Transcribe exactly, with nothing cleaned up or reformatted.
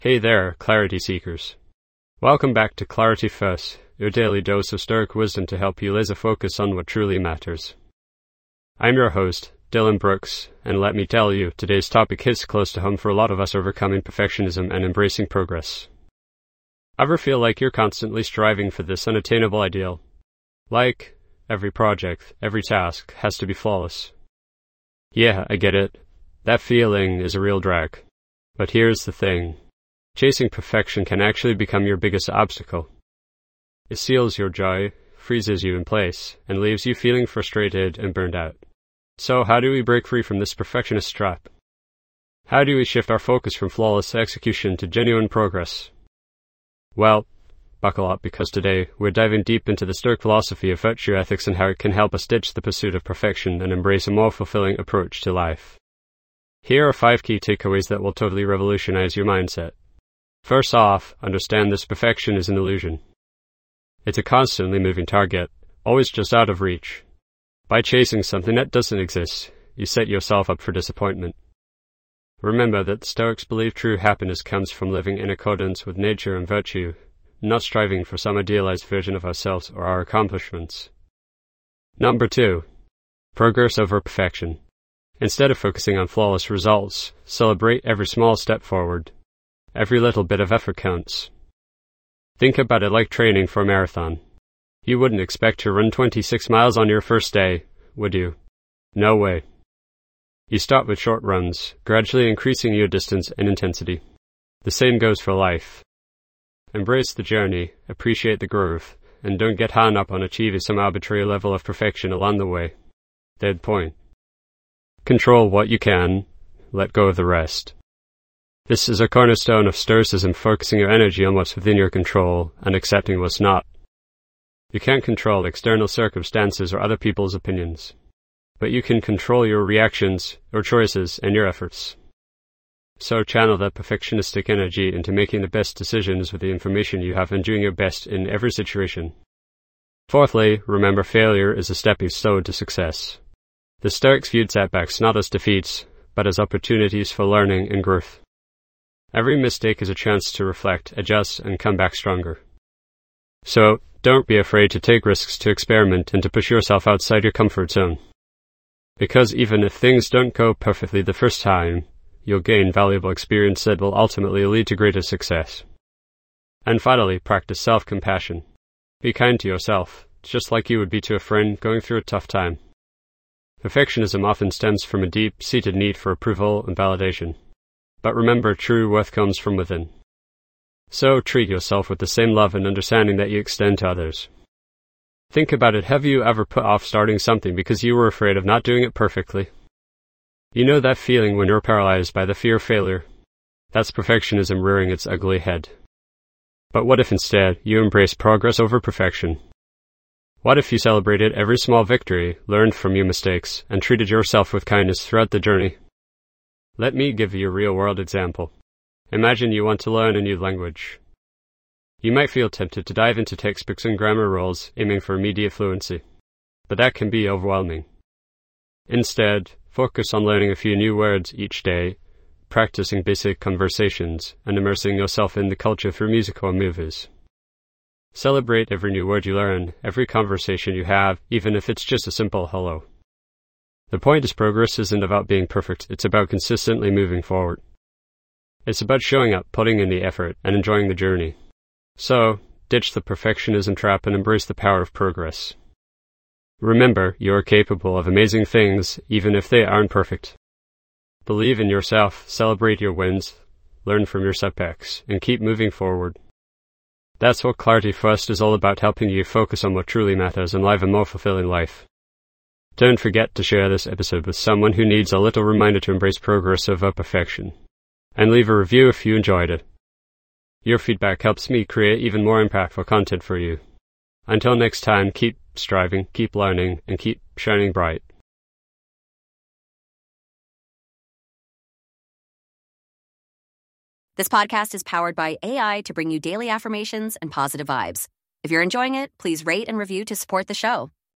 Hey there, clarity seekers. Welcome back to Clarity First, your daily dose of Stoic wisdom to help you laser focus on what truly matters. I'm your host, Dylan Brooks, and let me tell you, today's topic hits close to home for a lot of us overcoming perfectionism and embracing progress. Ever feel like you're constantly striving for this unattainable ideal? Like, every project, every task has to be flawless. Yeah, I get it. That feeling is a real drag. But here's the thing. Chasing perfection can actually become your biggest obstacle. It steals your joy, freezes you in place, and leaves you feeling frustrated and burned out. So how do we break free from this perfectionist trap? How do we shift our focus from flawless execution to genuine progress? Well, buckle up, because today we're diving deep into the Stoic philosophy of virtue ethics and how it can help us ditch the pursuit of perfection and embrace a more fulfilling approach to life. Here are five key takeaways that will totally revolutionize your mindset. First off, understand this perfection is an illusion. It's a constantly moving target, always just out of reach. By chasing something that doesn't exist, you set yourself up for disappointment. Remember that the Stoics believe true happiness comes from living in accordance with nature and virtue, not striving for some idealized version of ourselves or our accomplishments. Number two, progress over perfection. Instead of focusing on flawless results, celebrate every small step forward. Every little bit of effort counts. Think about it like training for a marathon. You wouldn't expect to run twenty-six miles on your first day, would you? No way. You start with short runs, gradually increasing your distance and intensity. The same goes for life. Embrace the journey, appreciate the growth, and don't get hung up on achieving some arbitrary level of perfection along the way. Third point. Control what you can, let go of the rest. This is a cornerstone of Stoicism, focusing your energy on what's within your control and accepting what's not. You can't control external circumstances or other people's opinions, but you can control your reactions, your choices, and your efforts. So channel that perfectionistic energy into making the best decisions with the information you have and doing your best in every situation. Fourthly, remember failure is a stepping stone to success. The Stoics viewed setbacks not as defeats, but as opportunities for learning and growth. Every mistake is a chance to reflect, adjust, and come back stronger. So, don't be afraid to take risks, to experiment, and to push yourself outside your comfort zone. Because even if things don't go perfectly the first time, you'll gain valuable experience that will ultimately lead to greater success. And finally, practice self-compassion. Be kind to yourself, just like you would be to a friend going through a tough time. Perfectionism often stems from a deep-seated need for approval and validation. But remember, true worth comes from within. So treat yourself with the same love and understanding that you extend to others. Think about it. Have you ever put off starting something because you were afraid of not doing it perfectly? You know that feeling when you're paralyzed by the fear of failure? That's perfectionism rearing its ugly head. But what if instead you embrace progress over perfection? What if you celebrated every small victory, learned from your mistakes, and treated yourself with kindness throughout the journey? Let me give you a real-world example. Imagine you want to learn a new language. You might feel tempted to dive into textbooks and grammar rules, aiming for immediate fluency. But that can be overwhelming. Instead, focus on learning a few new words each day, practicing basic conversations, and immersing yourself in the culture through music or movies. Celebrate every new word you learn, every conversation you have, even if it's just a simple hello. The point is, progress isn't about being perfect, it's about consistently moving forward. It's about showing up, putting in the effort, and enjoying the journey. So, ditch the perfectionism trap and embrace the power of progress. Remember, you are capable of amazing things, even if they aren't perfect. Believe in yourself, celebrate your wins, learn from your setbacks, and keep moving forward. That's what Clarity First is all about, helping you focus on what truly matters and live a more fulfilling life. Don't forget to share this episode with someone who needs a little reminder to embrace progress over perfection. And leave a review if you enjoyed it. Your feedback helps me create even more impactful content for you. Until next time, keep striving, keep learning, and keep shining bright. This podcast is powered by A I to bring you daily affirmations and positive vibes. If you're enjoying it, please rate and review to support the show.